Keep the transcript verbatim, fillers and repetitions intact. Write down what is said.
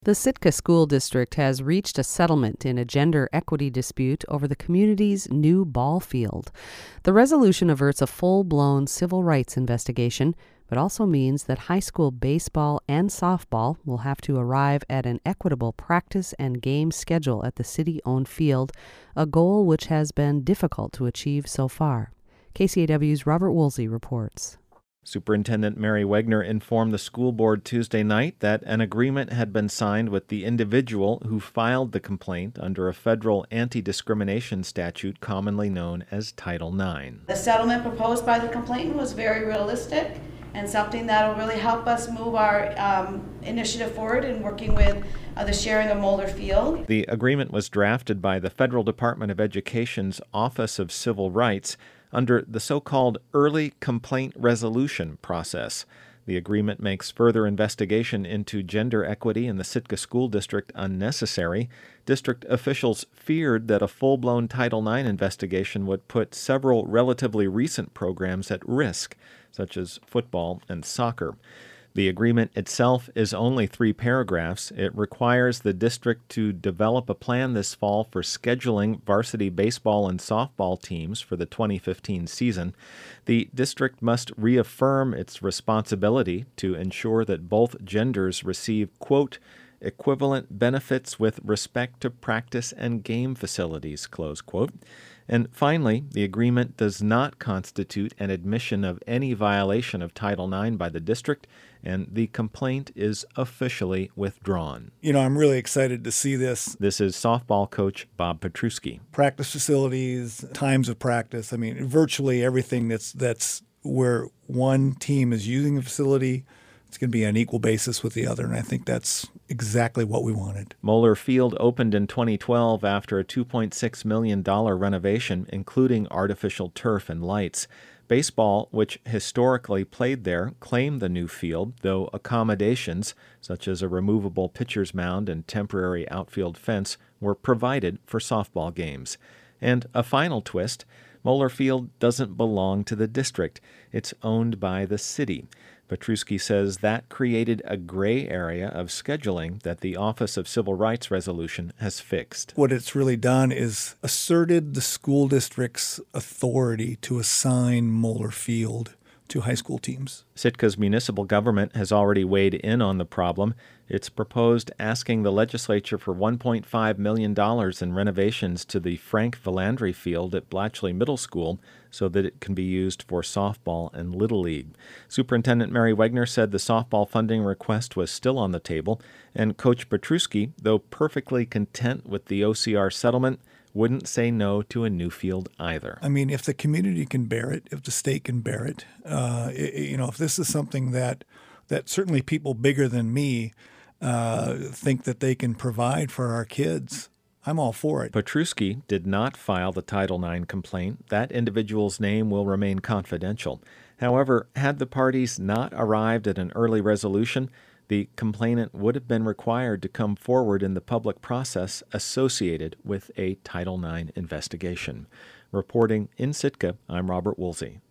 The Sitka School District has reached a settlement in a gender equity dispute over the community's new ball field. The resolution averts a full-blown civil rights investigation, but also means that high school baseball and softball will have to arrive at an equitable practice and game schedule at the city-owned field, a goal which has been difficult to achieve so far. K C A W's Robert Woolsey reports. Superintendent Mary Wegner informed the school board Tuesday night that an agreement had been signed with the individual who filed the complaint under a federal anti-discrimination statute commonly known as Title nine. The settlement proposed by the complainant was very realistic and something that will really help us move our um, initiative forward in working with uh, the sharing of Moeller Field. The agreement was drafted by the Federal Department of Education's Office of Civil Rights under the so-called early complaint resolution process. The agreement makes further investigation into gender equity in the Sitka School District unnecessary. District officials feared that a full-blown Title nine investigation would put several relatively recent programs at risk, such as football and soccer. The agreement itself is only three paragraphs. It requires the district to develop a plan this fall for scheduling varsity baseball and softball teams for the twenty fifteen season. The district must reaffirm its responsibility to ensure that both genders receive, quote, equivalent benefits with respect to practice and game facilities, close quote. And finally, the agreement does not constitute an admission of any violation of Title nine by the district, and the complaint is officially withdrawn. You know, I'm really excited to see this. This is softball coach Bob Petruski. Practice facilities, times of practice. I mean, virtually everything that's that's where one team is using a facility, it's going to be on equal basis with the other, and I think that's exactly what we wanted. Moeller Field opened in twenty twelve after a two point six million dollars renovation, including artificial turf and lights. Baseball, which historically played there, claimed the new field, though accommodations, such as a removable pitcher's mound and temporary outfield fence, were provided for softball games. And a final twist, Moeller Field doesn't belong to the district. It's owned by the city. Petruski says that created a gray area of scheduling that the Office of Civil Rights resolution has fixed. What it's really done is asserted the school district's authority to assign Moeller Field to high school teams. Sitka's municipal government has already weighed in on the problem. It's proposed asking the legislature for one point five million dollars in renovations to the Frank Villandry Field at Blatchley Middle School so that it can be used for softball and Little League. Superintendent Mary Wegner said the softball funding request was still on the table, and Coach Petruski, though perfectly content with the O C R settlement, wouldn't say no to a new field either. I mean, if the community can bear it, if the state can bear it, uh, it you know, if this is something that that certainly people bigger than me uh, think that they can provide for our kids, I'm all for it. Petruski did not file the Title nine complaint. That individual's name will remain confidential. However, had the parties not arrived at an early resolution, the complainant would have been required to come forward in the public process associated with a Title nine investigation. Reporting in Sitka, I'm Robert Woolsey.